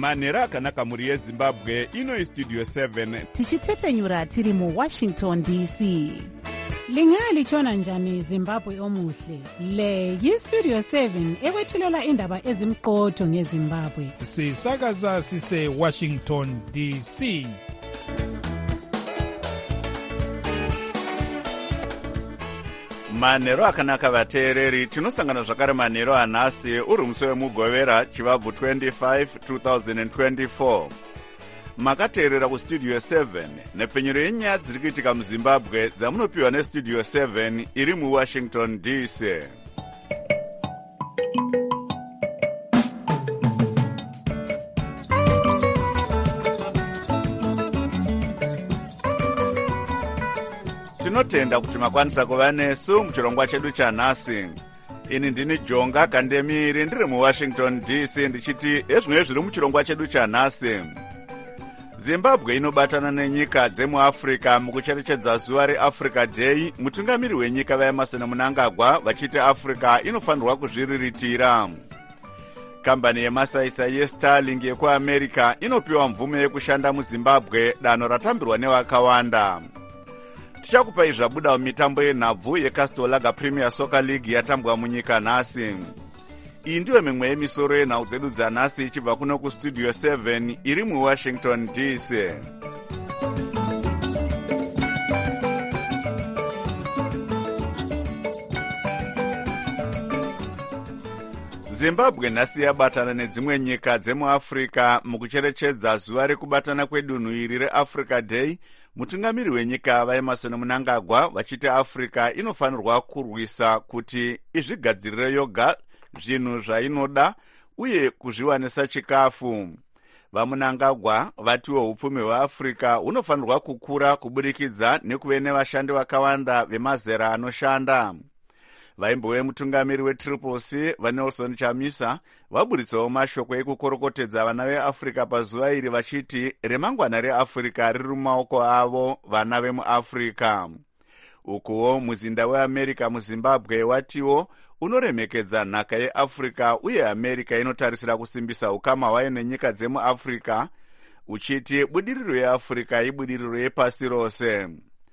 manhero akanaka mhuri yezimbabwe. Ino istudio 7 tichitefenyura tiri muWashington DC. Lingalitshona njani Zimbabwe omuhle? Le yistudio 7 ekwethulela indaba ezimqotho ngeZimbabwe. Sisakaza sise Washington DC. manhero akanaka vateereri. Tinosangana zvakare manhero anhasi uri musi wemugovera chivabvu 25 2024. Makateerera kustudio 7 nepfenyuro yenyaya dziri kuitika muzimbabwe dzamunopiwa nestudio 7 iri muWashington DC. Tinotenda kuti makwanisa kuva nesu muchirongwa chedu chanhasi. Ini ndini Jonga Kandemiri ndiri muWashington DC ndichiti ezvinenge zviri muchirongwa chedu chanhasi. Zimbabwe inobatana nenyika dzemuAfrica mukucherechedza zuva reAfrica Day. Mutungamiri wenyika vaEmerson Mnangagwa vachiti Africa inofanirwa kuzviriritira. Kambani yemasaisai yeStarlink yekuAmerica inopiwa mvumo yekushanda muZimbabwe, danho ratambirwa nevakawanda. Tichakupai zvabuda mumitambo yenhabvu yeCastor Lager Premier Soccer League yatambwa munyika nhasi. Iyi ndiyo mimwe yemisoro yenhau dzedu dzanhasi ichibva kuno kustudio 7 iri muWashington DC. Zimbabwe nhasi yabatana nedzimwe nyika dzemuAfrica mukucherechedza zuva rekubatana kwedunhu iri reAfrica Day. Mutungamiri wenyika vaEmerson Mnangagwa vachiti Africa inofanirwa kurwisa kuti izvigadzirire yoga zvinhu zvainoda uye kuzviwanisa chikafu. VaMnangagwa vatiwo upfumi hweAfrica hunofanirwa kukura kuburikidza nekuve nevashandi vakawanda vemazera anoshanda. Vaimbo vemutungamiri weTriple-C vaNelson Chamisa vaburitsawo mashoko ekukorokotedza vana veAfrica pazuva iri vachiti remangwana reAfrica riri mumaoko avo vana vemuAfrica. Ukuwo muzinda weAmerica muZimbabwe watiwo unoremekedza nhaka yeAfrica uye America inotarisira kusimbisa ukama hwayo nenyika dzemuAfrica uchiti budiriro yeAfrica ibudiriro yepasi rose.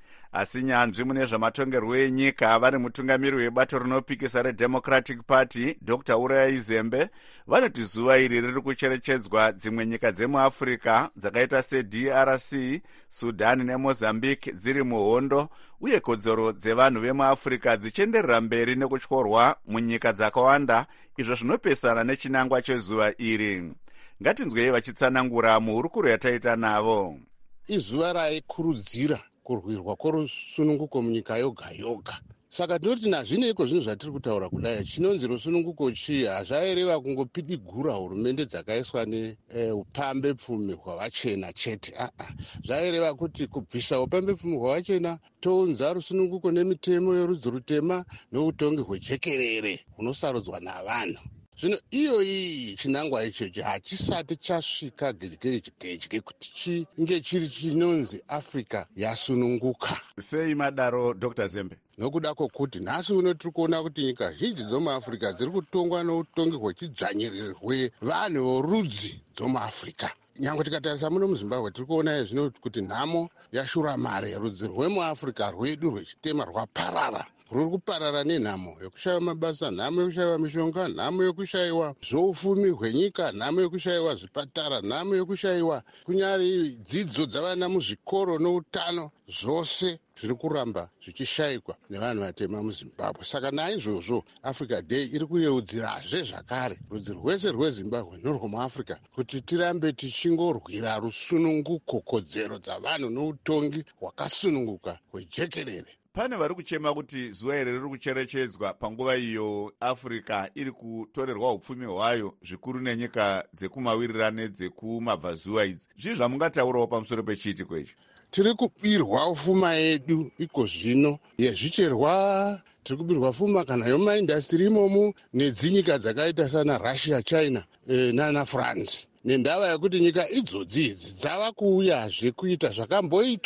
Asi nyanzvi mune zvamatongerwo enyika vari mutungamiri webato rinopikisa reDemocratic Party Dr. Uraya Izembe vanoti zuva iri riri kucherechedzwa dzimwe nyika dzemuAfrica dzakaita seDRC, Sudan neMozambique dziri muhondo uye kodzero dzevanhu vemuAfrica dzichienderera mberi nekutyorwa munyika dzakawanda, izvo zvinopesana nechinangwa chezuva iri. Ngatinzwei vachitsanangura muhurukuro yataita navo. Izuva raikurudzira kurwirwa kworusununguko munyika yoga yoga. Saka tinoti nazvineko zvinhu zvatiri kutaura kudai, chinonzi rusununguko chii hazvaireva kungopidigura hurumende dzakaiswa neupambe pfumi hwavachena chete. Zvaireva kuti kubvisa upambe pfumi hwavachena tounza rusununguko nemitemo yerudzi rutema noutongi hwejekerere hunosarudzwa navanhu. Zvino iyi chinangwa ichochi hachisati chasvika gedye kuti chinge chiri chinonzi Africa yasununguka. Sei madaro Dr. Zembe? Nokuda kwokuti nhasi uno tiri kuona kuti nyika zhinji dzomuAfrica dziri kutongwa noutongi hwechidzvanyiriri hwevanhu vorudzi dzomuAfrica. Nyange tikatarisa muno muZimbabwe tiri kuona zvino kuti nhamo yashuramare rudzi rwemuAfrica rwedu rwechitema rwaparara. Ruri kuparara nenhamo yokushayiwa mabasa, nhamo yokushayiwa mishonga, nhamo yokushayiwa zvoufumi hwenyika, nhamo yokushayiwa zvipatara, nhamo yokushayiwa kunyari dzidzo dzavana muzvikoro noutano, zvose zviri kuramba zvichishayikwa nevanhu vatema muZimbabwe. Saka naizvozvo Africa Day iri kuyeudzirazve zvakare rudzi rwese rweZimbabwe norwomuAfrica kuti tirambe tichingorwira rusununguko, kodzero dzavanhu noutongi hwakasununguka hwejekerere. Pane vari kuchema kuti zuva iri riri kucherechedzwa panguva iyo Africa iri kutorerwa upfumi hwayo zvikuru nenyika dzekumavirira nedzekumabvazuva idzi. Zvii zvamungataurawo pamusoro pechiitiko ichi? Tiri kubirwa ufuma yedu iko zvino yezvicherwa, tiri kubirwa fuma kana yomaindastiri imomo nedzinyika dzakaita sana Russia, China nana France. Nendava yekuti nyika idzodzi idzi dzava kuuyazve kuita zvakamboitwa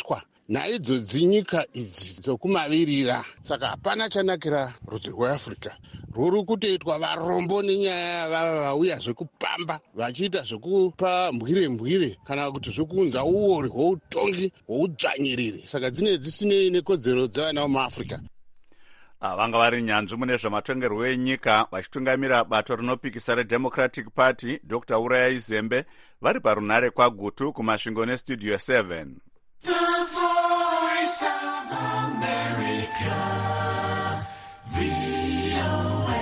naidzodzi nyika idzi dzokumavirira. Saka hapana chanakira rudzi rweafrica rwuri kutoitwa varombo nenyaya vava vauya zvekupamba vachiita zvekupa mbwire kana kuti zvekuunza uori hweutongi hweudzvanyiriri. Saka dzine dzisinei nekodzero dzevana vemuafrica. Vanga vari nyanzvi mune zvematongerwo enyika vachitungamira bato rinopikisa reDemocratic Party Dr. Urayai Zembe vari parunare kwagutu kumasvingo nestudio 7. The Voice of America, VOA.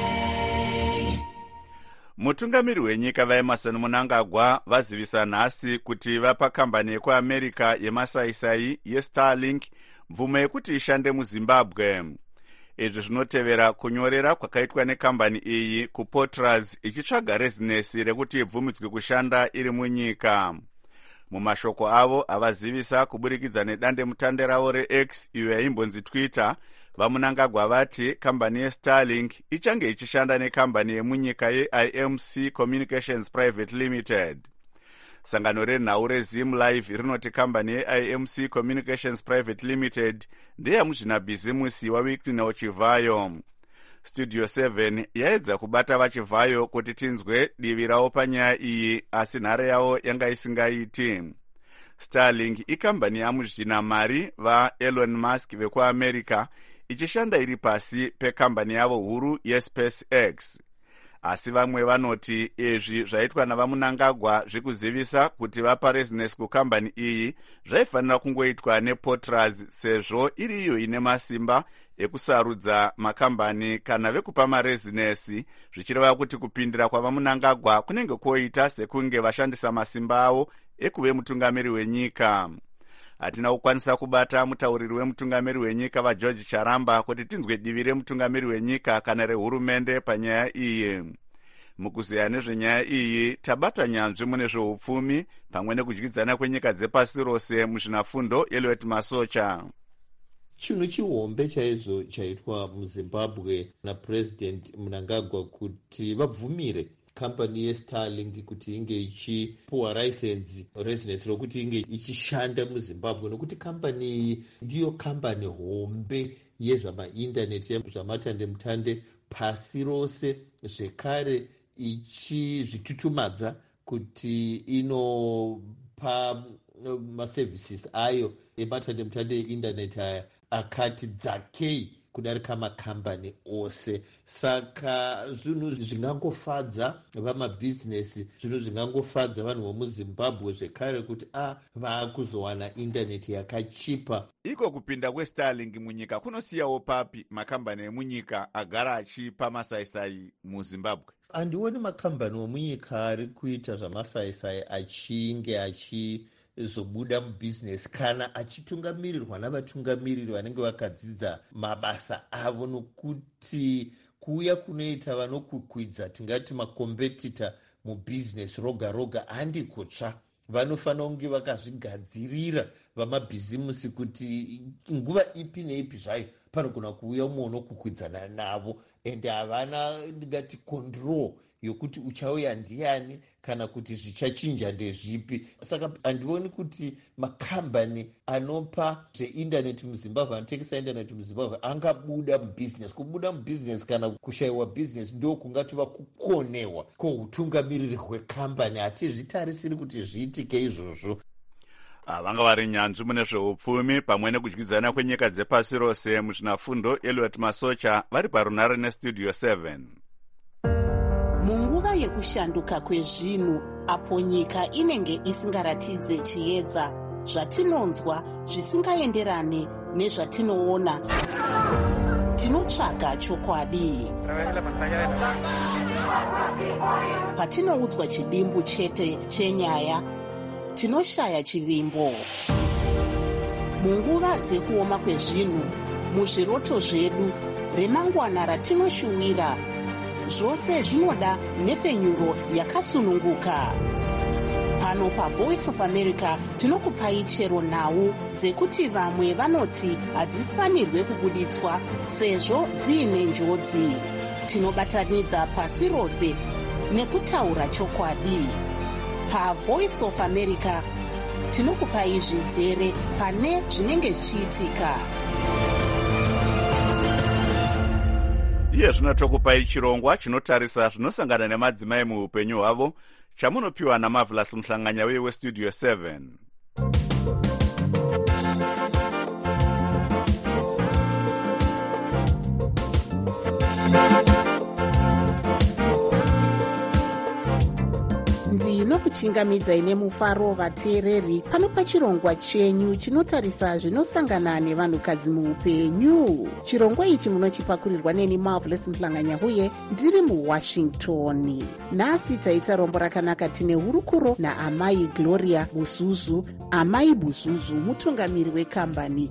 Mutungamiri wenyika vaEmerson Mnangagwa vazivisa nhasi kuti vapa kambani yekuamerica yemasaisai yeStarlink mvumo yekuti ishande muZimbabwe. Izvi zvinotevera kunyorera kwakaitwa nekambani iyi kuPortras ichitsvaga rezinesi rekuti ibvumidzwe kushanda iri munyika. Mumashoko avo avazivisa kuburikidza nedandemutande ravo reX iyo yaimbonzi Twitter, vaMnangagwa vati kambani yeStarlink ichange ichishanda nekambani yemunyika yeIMC Communications Private Limited. Sangano renhau reZim Live rinoti kambani yeIMC Communications Private Limited ndeyamuzvinabhizimusi waWicknell Chivhayo. Studio 7 yaedza kubata vaChivhayo kuti tinzwe divi ravo panyaya iyi, asi nhare yavo yanga isingaiti. Starlink ikambani yamuzvinamari vaElon Musk vekuAmerica ichishanda iri pasi pekambani yavo huru yeSpaceX. Asi vamwe vanoti izvi zvaitwa navaMnangagwa zvekuzivisa kuti vapa rezinesi kukambani iyi zvaifanira kungoitwa nePortras sezvo iri iyo ine masimba ekusarudza makambani kana vekupa marezinesi, zvichireva kuti kupindira kwavaMnangagwa kunenge kwoita sekunge vashandisa masimba avo ekuve mutungamiri wenyika. Hatina kukwanisa kubata mutauriri wemutungamiri wenyika vaGeorge Charamba kuti tinzwe divi remutungamiri wenyika kana rehurumende panyaya iyi. Mukuzeya nezvenyaya iyi tabata nyanzvi mune zveupfumi pamwe nekudyidzana kwenyika dzepasi rose muzvinafundo Elliot Masocha. Chinhu chihombe chaizvo chaitwa muZimbabwe naPresident Mnangagwa kuti vabvumire kambani yeStarlink kuti inge ichipuwa rezinesi rokuti inge ichishanda muZimbabwe, nokuti kambani iyi ndiyo kambani hombe yezvamaindaneti zvamatandemutande pasi rose, zvekare ichizvitutumadza kuti inopa maservices ayo ematandemutande eindaneti aya akati dzakei kudarika makambani ose. Saka zvinhu zvingangofadza vamabhizinesi, zvinhu zvingangofadza vanhu vomuZimbabwe zvekare kuti vaakuzowana indaneti yakachipa. Iko kupinda kweStarlink munyika kunosiyawo papi makambani emunyika agara achipa masaisai muZimbabwe? Handioni makambani omunyika ari kuita zvamasaisai achinge achizobuda mubhizinesi kana achitungamirirwa navatungamiriri vanenge vakadzidza mabasa avo, nokuti kuuya kunoita vanokukwidza tingati makombetita mubhizinesi roga roga handi kutsva. Vanofanira kunge vakazvigadzirira vamabhizimusi kuti nguva ipi neipi zvayo panogona kuuya umwe unokukwidzana navo, ende havana ndingati control yokuti uchauya ndiani kana kuti zvichachinja ndezvipi. Saka handioni kuti makambani anopa zveindaneti muZimbabwe, anotengesa indaneti muZimbabwe angabuda mubhizinesi. Kubuda mubhizinesi kana kushayiwa bhizinesi ndo kungatova kukonewa kweutungamiriri hwekambani. Hatizvitarisiri kuti zviitike izvozvo. Vanga vari nyanzvi mune zveupfumi pamwe nekudyidzana kwenyika dzepasi rose muzvinafundo Elliot Masocha vari parunare nestudio 7. Munguva yekushanduka kwezvinhu, apo nyika inenge isingaratidze chiedza, zvatinonzwa zvisingaenderane nezvatinoona, tinotsvaga chokwadi. Patinoudzwa chidimbu chete chenyaya, tinoshaya chivimbo. Munguva dzekuoma kwezvinhu, muzviroto zvedu, remangwana ratinoshuwira, zvose zvinoda nhepfenyuro yakasununguka. Pano paVoice of America tinokupai chero nhau dzekuti vamwe vanoti hadzifanirwe kubuditswa sezvo dziine njodzi. Tinobatanidza pasi rose nekutaura chokwadi. PaVoice of America tinokupai zvizere pane zvinenge zvichiitika. iye zvino tokupai chirongwa chinotarisa zvinosangana nemadzimai muupenyu hwavo chamunopiwa naMarvelous Muhlanganya weStudio 7. ndinokuchingamidzai nemufaro vateereri pano pachirongwa chenyu chinotarisa zvinosangana nevanhukadzi muupenyu. chirongwa ichi munochipakurirwa neni Marvelous Muhlanganya uye ndiri muWashington. nhasi taita rombo rakanaka tine hurukuro naamai Gloria Buzuzu. amai Buzuzu mutungamiri wekambani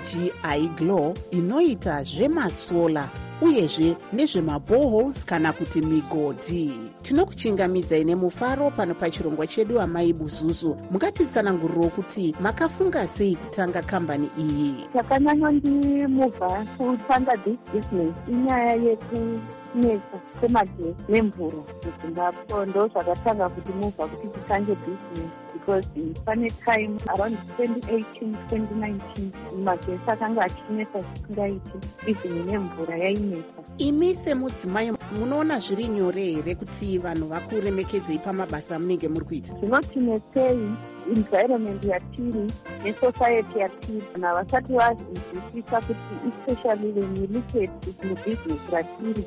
yeGI Glow inoita zvemasola uyezve nezvemaboreholes kana kuti migodhi. tinokuchingamidzai nemufaro pano pachirongwa chedu. amai Buzuzu, mungatitsananguriro kuti makafunga sei kutanga kambani iyi? Chakanyanya ndimuvha kutanga this business inyaya yekunetsa kwemagesi nemvura muZimbabwe. ndo zvakatanga kuti muvha kuti titange business because pane time around 2018-2019 magesi akanga achinetsa zvisingaiti, izini nemvura yainetsa. imi semudzimai munoona zviri nyore here kuti vanhu vakuremekedzei pamabasa munenge muri kuita? zvinotinetsei environment yatiri nesociety yatiri kana vasati vazvinzwisisa kuti especially when you look at mubusiness ratiri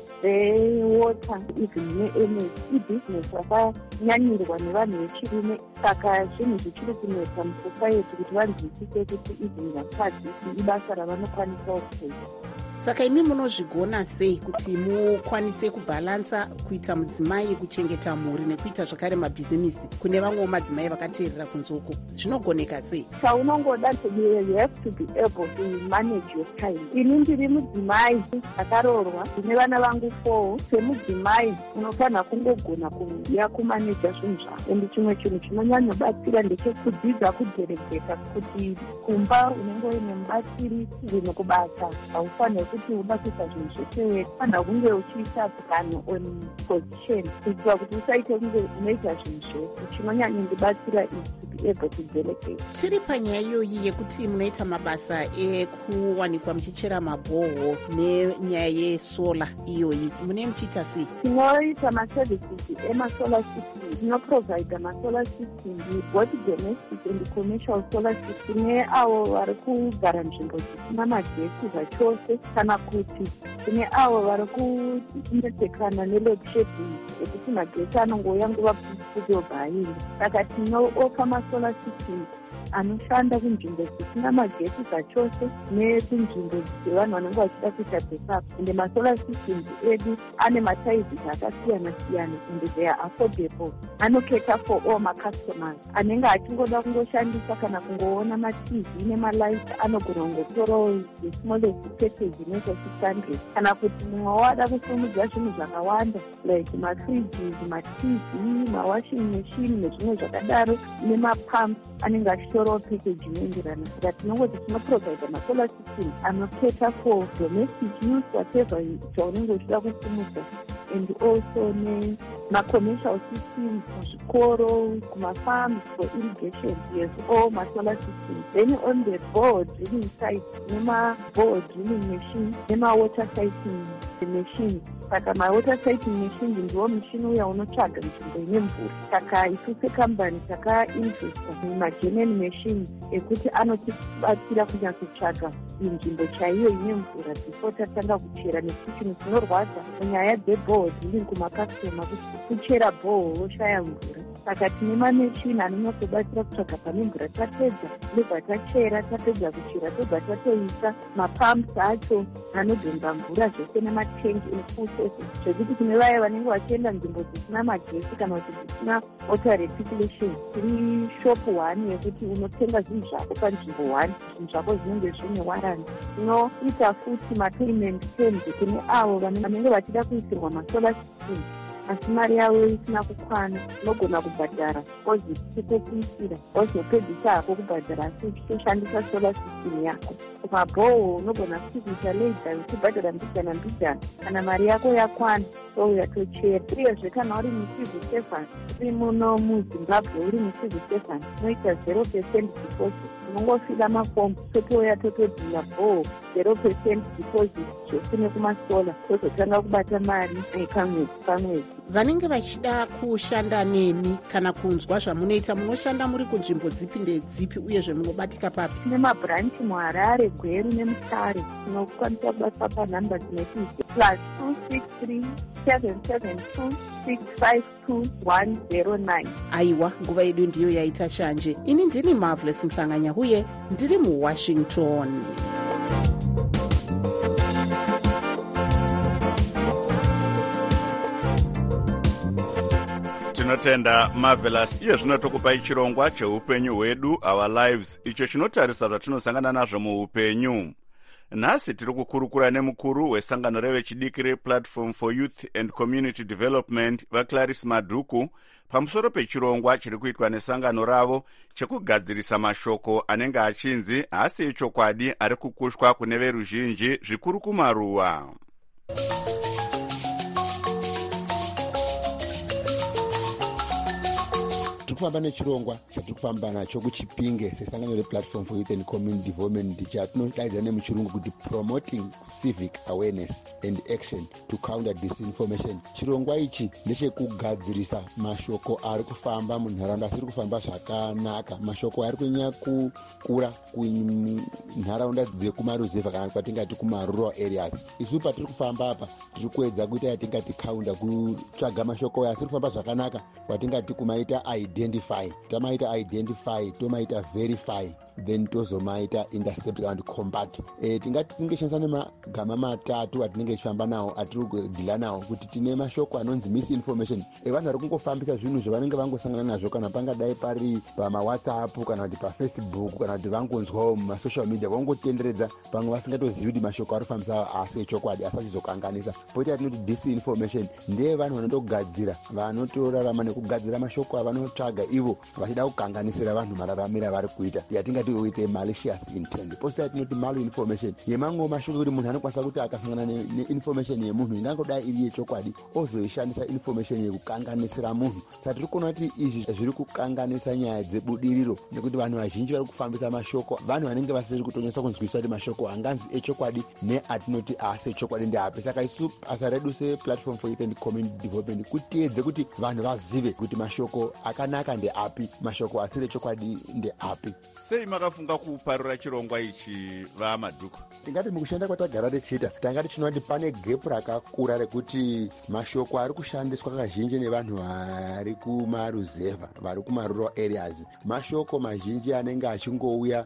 rewater even neenergy ibusiness rakanyanyirwa nevanhu vechirume, saka zvinhu zvichiri kunetsa musociety kuti vanzwisise kuti even vakadzi ibasa ravanokwanisa kuita. saka imi munozvigona sei kuti mukwanise kubhalansa kuita mudzimai, kuchengeta mhuri nekuita zvakare mabhizimisi kune vamwewo madzimai vakateerera kunzoko? zvinogoneka sei? chaunongoda you have to be able to manage your time. ini ndiri mudzimai akaroorwa, ndine vana vangu 4. semudzimai unofanira kungogona kuya kumaneja zvinhu zvako. endi chimwe chinhu chinonyanya batsira ndechekudzidza kuderegeta, kuti kumba unenge uine mubatsiri zvinhu kubasa haufaniri kuti ubatisa zvinhu zvese, fanira kunge uchiisa plan on position kuitira kuti usaite kunge unoita zvinhu zvese. chinonyanya ndibatsira is to be able to delegate. tiri panyaya iyoyi yekuti munoita mabasa ekuwanikwa muchichera mabhoho nenyaya yesola iyoyi, mune muchiita sei? tinoita maservices emasolar system. tinoprovide masolar system both domestic and commercial solar system neavo vari kugara nzvimbo dzisina magesi zvachose, kana kuti kune avo vari kunetsekana neload shedding ekuti magesi anongouya nguva pfupi yobva aenda. saka tinoofa masolar system anoshanda kunzvimbo dzisina magesi zvachose nekunzvimbo dzevanhu vanenge vachida kuita backup. ende masolar systems edu ane mataizi akasiyana siyana ende they are affordable. anoketa for all macustomers. anenge achingoda kungoshandisa kana kungoona matv nemalight anogona kungotorawo the smallest package inoita 600. kana kuti mumwe wada kusumudza zvinhu zvakawanda like mafridges, matv, mawashing machine nezvimwe zvakadaro nemapumps anenge achitorawo package inoenderana. saka tinongoti tinoprovide masolar system anoketa for domestic use whatever chaunenge uchida kusumudza, and also commercial systems kuzvikoro, kumafarms for irrigation. yes, all masolar systems. then on the board drilling site nemaboard drilling machine nemawater siting machine. saka mawater siting machine ndiwo mushini uya unotsvaga nzvimbo ine mvura. saka isu sekambani takainvesta mumagerman machine ekuti anotibatsira kunyatsotsvaga inzvimbo chaiyo ine mvura before tatanga kuchera, nekuti chinhu chinorwadza munyaya dzeboho drilling kumakastoma kuti kuchera boho woshaya mvura. saka tine mameshini anonyatsobatsira kutsvaga pane mvura. tapedza ndobva tachera, tapedza kuchera tobva tatoisa mapumps acho anodhonza mvura zvese nematengi ekusosi, zvekuti kune vaya vanenge vachienda nzvimbo dzisina magesi kana kuti dzisina water reticulation, tiri shop 1 yekuti unotenga zvinhu zvako panzvimbo 1, zvinhu zvako zvinenge zvine warranty. tinoita futi mapayment terms kune avo vanenge vachida kuisirwa masolar system asi mari yavo isina kukwana. unogona kubhadhara deposit pekuisira wozopedzisa hako kubhadhara asi uchitoshandisa solar system yako. mabhoho unogona futi kuita laser uchibhadhara mbijana mbijana. kana mari yako yakwana touya tochera. Uyezve kana uri mucivil servant uri muno muzimbabwe uri mucivil servant unoita 0% deposit, unongofila mafomu totouya totodhina bho 0% deposit zvekune kumasola tozotanga kubata mari kamwedzi. vanenge vachida kushanda nemi kana kunzwa zvamunoita, munoshanda muri kunzvimbo dzipi ndedzipi uyezve munobatika papi? Tine mabhuranchi muharare, gweru nemutare. Tinokwanisa kubasa panhamba dzinoti +263 772 652 109. aiwa, nguva yedu ndiyo yaita shanje. ini ndini Marvelous Mhlanganya uye ndiri muWashington. tinotenda Marvelous. iye zvino tokupai chirongwa cheupenyu hwedu, our lives, icho chinotarisa zvatinosangana nazvo muupenyu. nhasi tiri kukurukura nemukuru wesangano revechidiki replatform for youth and community development vaClarice Madhuku pamusoro pechirongwa chiri kuitwa nesangano ravo chekugadzirisa mashoko anenge achinzi haasi echokwadi ari kukushwa kune veruzhinji zvikuru kumaruwa. Tikufamba nechirongwa chatiri kufamba nacho kuchipinge sesangano replatform for youth and community development chatinodaidza nemuchirungu kuti promoting civic awareness and action to counter disinformation. Chirongwa ichi ndechekugadzirisa mashoko ari kufamba munharaunda asiri kufamba zvakanaka, mashoko ari kunyanya kukura kunharaunda dzekumaruzevha kana kwatingati kumarural areas. isu patiri kufamba apa tiri kuedza kuita yatingati counter, kutsvaga mashoko asiri kufamba zvakanaka kwatingati kumaita identify. Tamaita identify tomaita verify, then tozomaita intercept and combat. Tingati tingeshandisa nemagama matatu atinenge tichifamba nawo, atiri kudhila nawo, kuti tine mashoko anonzi misinformation. Vanhu vari kungofambisa zvinhu zvavanenge vangosangana nazvo, kana pangadai pari pamawhatsapp kana kuti pafacebook kana kuti vangonzwawo mumasocial media, vangotenderedza pamwe vasingatozivi kuti mashoko ari kufambisa asi echokwadi, asi achizokanganisa. Poita yatinoti disinformation, ndeye vanhu vanotogadzira, vanotorarama nekugadzira mashoko avanotsvaga ivo vachida kukanganisira vanhu mararamiro avari kuita, yatingati with a malicious intent. Posta yatinoti malinformation, yemamwe mashoko kuti munhu anokwanisa kuti akasangana neinformation yemunhu ingangodai iri yechokwadi ozoishandisa information yekukanganisira munhu. Saka tiri kuona kuti izvi zviri kukanganisa nyaya dzebudiriro, nekuti vanhu vazhinji vari kufambisa mashoko, vanhu vanenge vasiri kutonyesa kunzwisisa kuti mashoko anganzi echokwadi neatinoti asi echokwadi ndeapi. Saka isu basa redu seplatform for youth and community development kutiedze kuti vanhu vazive kuti mashoko akanaka ndeapi, mashoko asiri echokwadi ndeapi. Sei makafunga kuparura chirongwa ichi vaMadhuku? Tingati mukushanda kwatagara tichiita tanga tichinoona kuti pane gap rakakura rekuti mashoko ari kushandiswa kazhinji nevanhu vari kumaruzevha, vari kumarural areas, mashoko mazhinji anenge achingouya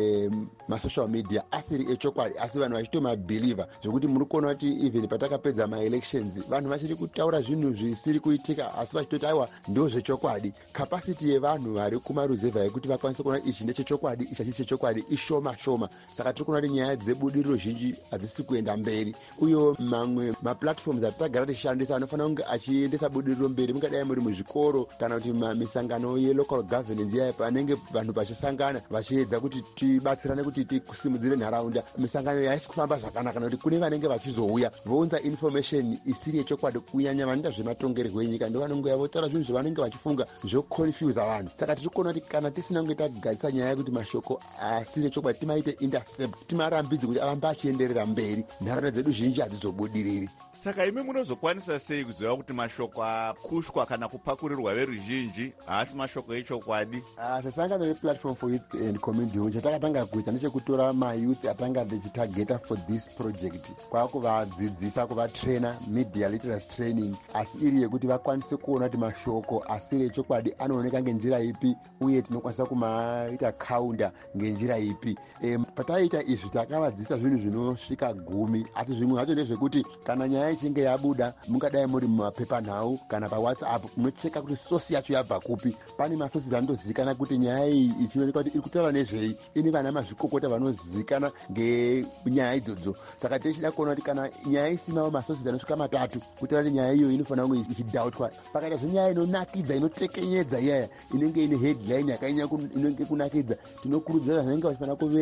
nemasocial media asiri echokwadi, asi vanhu vachitomabhilivha zvokuti muri kuona kuti even patakapedza maelections vanhu vachiri kutaura zvinhu zvisiri kuitika, asi vachitoti aiwa ndo zvechokwadi. Capacity yevanhu vari kumaruzevha yekuti vakwanise kuona ichi ndechechokwadi ichi hachisi chechokwadi ishoma. Saka tiri kuona kuti nyaya dzebudiriro zhinji hadzisi kuenda mberi, uye mamwe maplatforms atitagara tichishandisa anofanira kunge achiendesa budiriro mberi, mungadai muri muzvikoro kana kuti misangano yelocal governance yaya panenge vanhu vachisangana vachiedza kuti tibatsirane kuti tikusimudzire nharaunda. Misangano yaisi kufamba zvakanaka nekuti kune vanenge vachizouya vounza information isiri yechokwadi, kunyanya vanoita zvematongerwo enyika ndo vanenge votaura zvinhu zvavanenge vachifunga zvoconfuse vanhu. Saka tiri kuona kuti kana tisina kunge tagadzisa nyaya yekuti mashoko asiri echokwadi timaite intercept, timarambidzi kuti aramba achienderera mberi, nharaunda dzedu zhinji hadzizobudiriri. Saka imi munozokwanisa sei kuziva kuti mashoko akushwa kana kupakurirwa veruzhinji haasi mashoko echokwadi? Sesangano replatform for youth and community chatakatanga kuita ndechekutora mayouth atanga tichitageta for this project, kwakuvadzidzisa, kuvatraina media literacy training, asi iri yekuti vakwanise kuona kuti mashoko asiri echokwadi anooneka ngenjira ipi uye tinokwanisa kumaita counter ngenjira ipi. Pataita izvi takavadzidzisa zvinhu zvinosvika 10, asi zvimwe zvacho ndezvekuti kana nyaya ichinge yabuda, mungadai muri mumapepanhau kana pawhatsapp, munocheka kuti source yacho yabva kupi. Pane masources anotozivikanwa kuti nyaya iyi ichionekwa kuti iri kutaura nezvei, ine vana mazvikokota vanozivikanwa ngenyaya idzodzo. Saka tichida kuona kuti kana nyaya isinawo masources anosvika 3 kutaura kuti nyaya iyo inofanira kunge ichidoubtwa. Pakaita zvenyaya inonakidza, inotekenyedza, iyaya inenge ine headline yakanyanya inenge kunakidza, tinokurudzira vanenge vachifanira kuverenga kudai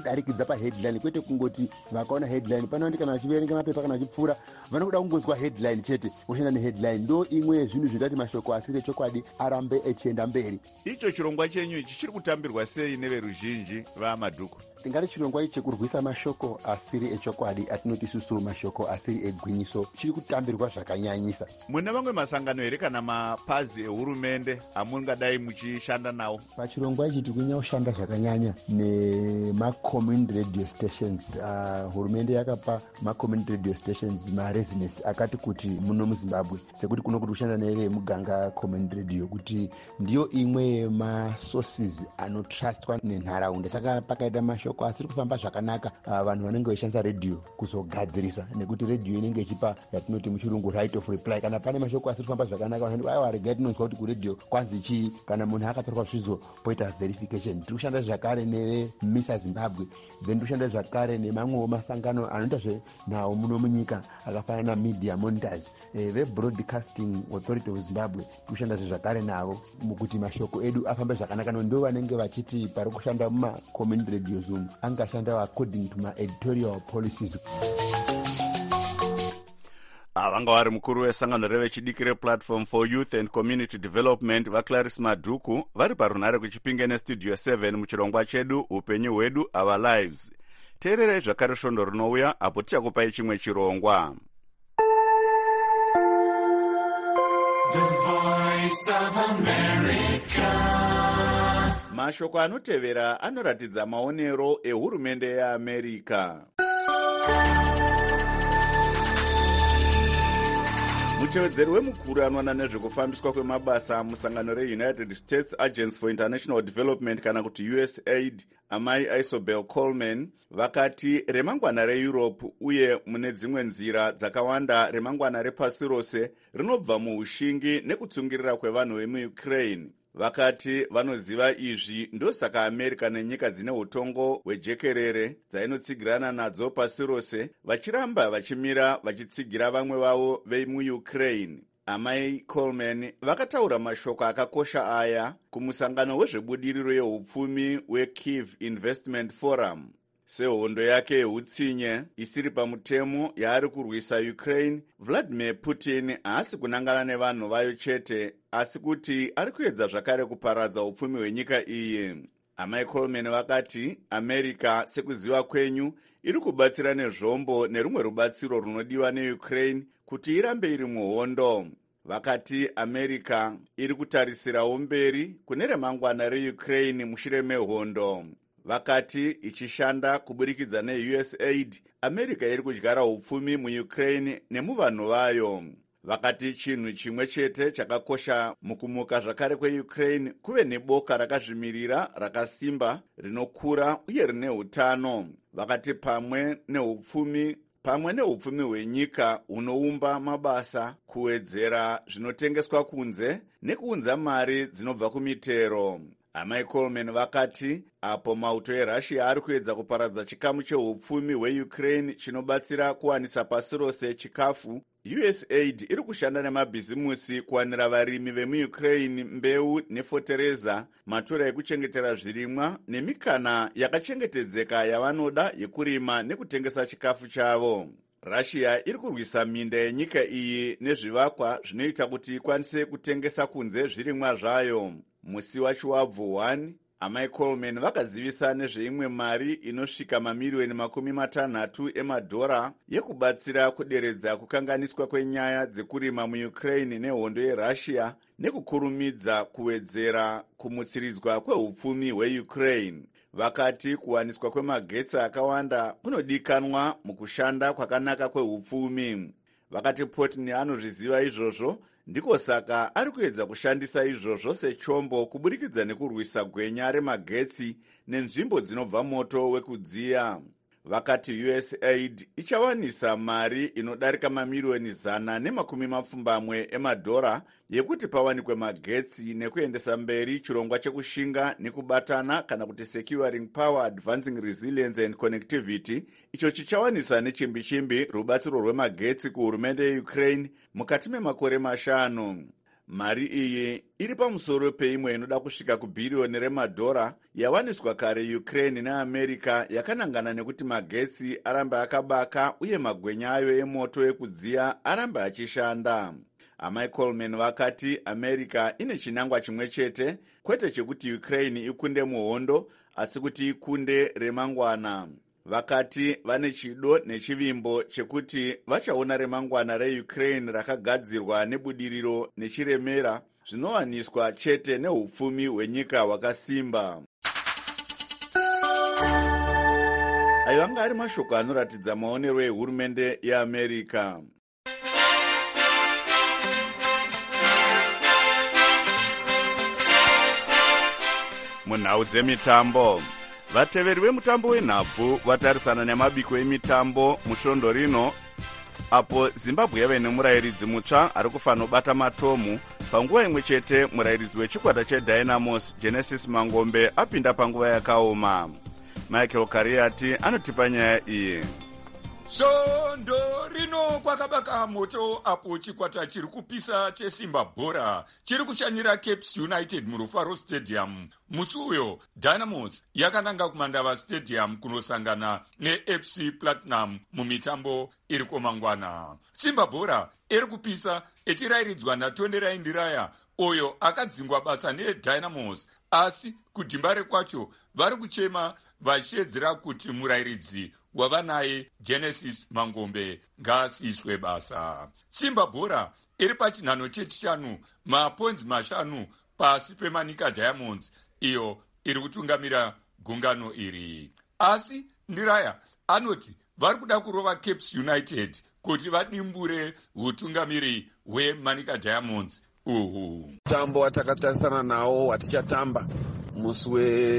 kudarikidza paheadline, kwete kungoti vakaona headline panandi kana vachiverenga mapepa kana vachipfuura vanokuda kungonzwa headline chete voshanda neheadline. Ndo imwe yezvinhu zvinoita kuti mashoko asiri echokwadi arambe echienda mberi. Icho chirongwa chenyu ichi chiri kutambirwa sei neveruzhinji vaMadhuku? Tingati chirongwa ichi chekurwisa mashoko asiri echokwadi, atinoti isusu mashoko asiri egwinyiso, chiri kutambirwa zvakanyanyisa. Mune mamwe masangano here kana mapazi ehurumende amungadai muchishanda nawo? Pachirongwa ichi tiri kunyanya kushanda zvakanyanya nemacommunity radio stations. Hurumende yakapa macommunity radio stations maresidence akati kuti muno muZimbabwe, sekuti kuno kuti kushanda nevemuganga community radio, kuti ndiyo imwe yemasources anotrustwa nenharaunda. Saka pakaita mashoko asiri kufamba zvakanaka, vanhu vanenge vachishandisa radio kuzogadzirisa, nekuti radio inenge ichipa yatinoti muchirungu right of reply. Kana pane mashoko asiri kufamba zvakanaka, vanhu aiwa regai tinonzwa kuti kuradio kwanzi chii, kana munhu akatorwa zvizo poita verification. Tiri kushanda zvakare neMISA Zimbabwe, then tiri kushanda zvakare nemamwewo masangano anoita zvenhau muno munyika akafanana naMedia Monitors, veBroadcasting Authority of Zimbabwe. Tiri kushanda zvakare navo mukuti mashoko edu afambe zvakanaka. Ndo vanenge vachiti pari kushanda mumacommunity radio zone angashanda according to ma-editorial policies. Vanga vari mukuru wesangano revechidiki replatform for youth and community development vaClarice Madhuku vari parunhare kuChipinge nestudio 7 muchirongwa chedu upenyu hwedu our lives. Teererei zvakare svondo rinouya apo tichakupai chimwe chirongwa. The Voice of America. Mashoko anotevera anoratidza maonero ehurumende yeAmerica. Mutevedzeri wemukuru anoona nezvekufambiswa kwemabasa musangano reUnited States Agency for International Development kana kuti USAID, amai Isobel Coleman, vakati remangwana reEurope uye mune dzimwe nzira dzakawanda remangwana repasi rose rinobva muushingi nekutsungirira kwevanhu vemuUkraine. Vakati vanoziva izvi, ndosaka America nenyika dzine utongo hwejekerere dzainotsigirana nadzo pasi rose vachiramba vachimira vachitsigira vamwe vavo vemuUkraine. Amai Coleman vakataura mashoko akakosha aya kumusangano wezvebudiriro yeupfumi weKyiv Investment Forum. Sehondo yake yeutsinye isiri pamutemo yaari kurwisa Ukraine, Vladimir Putin haasi kunangana nevanhu vayo chete, asi kuti ari kuedza zvakare kuparadza upfumi hwenyika iyi. Amai Coleman vakati America, sekuziva kwenyu, iri kubatsira nezvombo nerumwe rubatsiro runodiwa neUkraine kuti irambe iri muhondo. Vakati America iri kutarisirawo mberi kune remangwana reUkraine mushure mehondo. Vakati ichishanda kuburikidza neUSAID, America iri kudyara upfumi muUkraine nemuvanhu vayo. Vakati chinhu chimwe chete chakakosha mukumuka zvakare kweUkraine kuve neboka rakazvimirira, rakasimba, rinokura uye rine utano. Vakati pamwe neupfumi hwenyika hunoumba mabasa, kuwedzera zvinotengeswa kunze nekuunza mari dzinobva kumitero. Amai Coleman vakati apo mauto eRussia ari kuedza kuparadza chikamu cheupfumi hweUkraine chinobatsira kuwanisa pasi rose chikafu, USAID iri kushanda nemabhizimusi kuwanira varimi vemuUkraine mbeu nefotereza, matura ekuchengetera zvirimwa nemikana yakachengetedzeka yavanoda yekurima nekutengesa chikafu chavo. Russia iri kurwisa minda yenyika iyi nezvivakwa zvinoita kuti ikwanise kutengesa kunze zvirimwa zvayo. Musi wachiwabvu 1, amai Coleman vakazivisa nezveimwe mari inosvika mamiliyoni $60 emadhora yekubatsira kuderedza kukanganiswa kwenyaya dzekurima muUkraine nehondo yeRussia nekukurumidza kuwedzera kumutsiridzwa kweupfumi hweUkraine. Vakati kuwaniswa kwemagetsi akawanda kunodikanwa mukushanda kwakanaka kweupfumi. Vakati Putin anozviziva izvozvo, ndiko saka ari kuedza kushandisa izvozvo sechombo kuburikidza nekurwisa gwenya remagetsi nenzvimbo dzinobva moto wekudziya. Vakati USAID ichawanisa mari inodarika mamiliyoni $120 emadhora yekuti pawanikwe magetsi nekuendesa mberi chirongwa chekushinga nekubatana kana kuti Securing Power Advancing Resilience and Connectivity, icho chichawanisa nechimbi-chimbi rubatsiro rwemagetsi kuhurumende yeUkraine mukati memakore 5. Mari iyi iri pamusoro peimwe inoda kusvika kubhiriyoni remadhora yawaniswa kare Ukraine neAmerica yakanangana nekuti magetsi aramba akabaka uye magwenya ayo emoto ekudziya aramba achishanda. Amai Coleman vakati America ine chinangwa chimwe chete, kwete chekuti Ukraine ikunde muhondo asi kuti ikunde remangwana. Vakati vane chido nechivimbo chekuti vachaona remangwana reUkraine rakagadzirwa nebudiriro nechiremera zvinowaniswa chete neupfumi hwenyika hwakasimba. Ayo anga ari mashoko anoratidza maonero ehurumende yeAmerica. Munhau dzemitambo, vateveri vemutambo wenhabvu vatarisana nemabiko emitambo musvondo rino, apo Zimbabwe yave nemurayiridzi mutsva ari kufanira kubata matomu. Panguva imwe chete murayiridzi wechikwata cheDynamos Genesis Mangombe apinda panguva yakaoma. Michael Kariati anotipa nyaya iyi. Svondo rino kwakabaka moto apo chikwata chiri kupisa chesimba bhora chiri kushanyira Capes United muRufaro Stadium. Musi uyo Dynamos yakananga kuMandava Stadium kunosangana neFC Platinum mumitambo iri komangwana. Simba bhora iri kupisa echirayiridzwa naTondera Indiraya oyo akadzingwa basa neDynamos, asi kudhimbare kwacho vari kuchema vachiedzera kuti murayiridzi wava naye Genesis Mangombe ngaasiswe basa. Simba bhora iri pachinhano chechishanu, maponzi 5 pasi peManika Diamonds iyo iri kutungamira gungano iri. Asi Ndiraya anoti vari kuda kurova Capes United kuti vadimbure utungamiri hweManika Diamonds uhu. Mutambo watakatarisana nawo watichatamba musi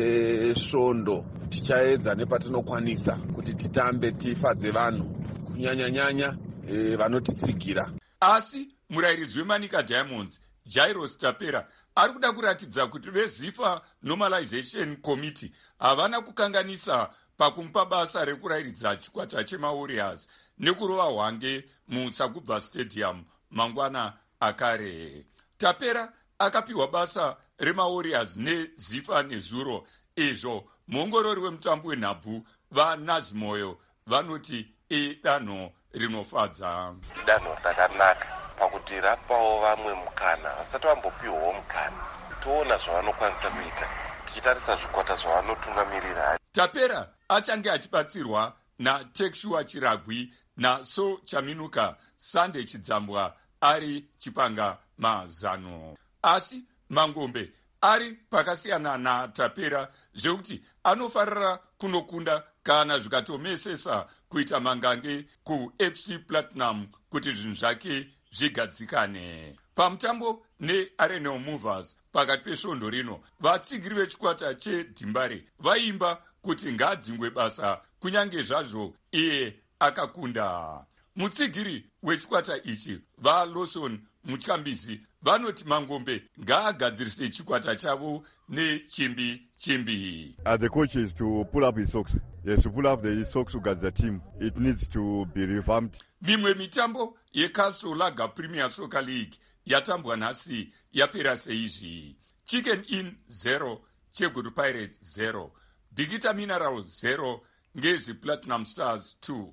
wesvondo tichaedza nepatinokwanisa kuti titambe tifadze vanhu kunyanya vanotitsigira. Asi murayiridzi weManika Diamonds Jairus Tapera ari kuda kuratidza kuti veZIFA Normalization Committee havana kukanganisa pakumupa basa rekurayiridza chikwata chemaWarriors nekurova hwange muSagubva Stadium mangwana akare. Tapera akapiwa basa remaWarriors neZIFA nezuro. Izvo muongorori wemutambo wenhabvu vaNazimoyo vanoti idanho rinofadza. Idanho rakanaka pakuti rapawo vamwe mukana vasati vambopiwawo mukana, toona zvavanokwanisa kuita tichitarisa zvikwata zvavanotungamirira. Tapera achange achibatsirwa naTekshua Chiragwi naSo Chaminuka Sande Chidzambwa ari chipanga mazano. Asi Mangombe ari pakasiyana naTapera zvekuti anofarira kunokunda kana zvikatomesesa kuita mangange kuFC Platinum kuti zvinhu zvake zvigadzikane. Pamutambo neArenal Movers pakati pesvondo rino, vatsigiri vechikwata cheDhimbare vaimba kuti ngaadzingwe basa kunyange zvazvo iye akakunda. Mutsigiri wechikwata ichi vaLawson Mutyambizi vanoti Mangombe ngaagadzirise chikwata chavo nechimbi. The coach is to pull up his socks. Yes, to pull up the socks to get the team. It needs to be revamped. Mimwe mitambo yeCastle Lager Premier Soccer League yatambwa nhasi yapera seizvi. Chicken Inn 0, Chegudu Pirates 0, Bigita Minerals 0, Ngezi Platinum Stars 2,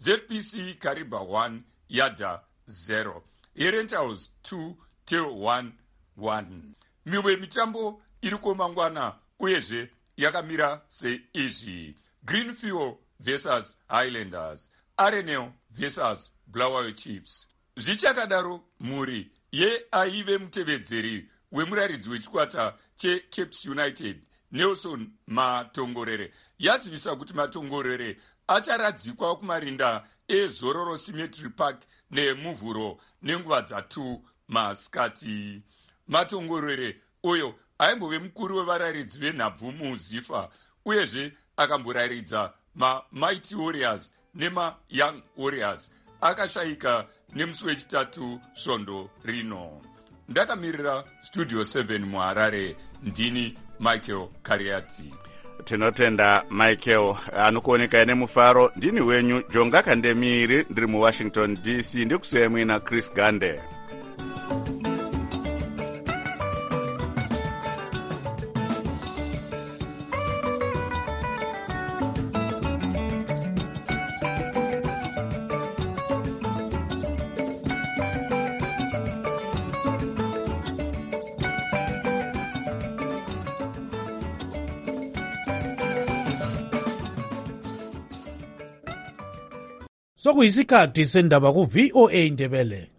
ZPC Kariba 1, Yada 0, Herentals 2 till 1-1. Mimwe mitambo iri komangwana uyezve yakamira seizvi: Greenfield vs Highlanders, Arenal vs Bulawayo Chiefs. Zvichakadaro, mhuri yeaive mutevedzeri wemurayiridzi wechikwata cheCapes United Nelson Matongorere yazivisa kuti Matongorere acharadzikwa kumarinda eZororo Symmetry Park neMuvhuro nenguva dza2 masikati. Matongorere uyo aimbove mukuru wevarayiridzi venhabvu muZIFA uyezve akamborayiridza maMighty Warriors nemaYoung Warriors akashayika nemusi wechitatu svondo rino. Ndakamirira Studio 7 muHarare, ndini Michael Kariati. Tinotenda Michael. Anokuoneka nemufaro ndini wenyu Jonga Kandemiri, ndiri muWashington DC, ndikusiyemwe na Chris Gande. sokuyisikhathi sendaba ku-VOA Ndebele.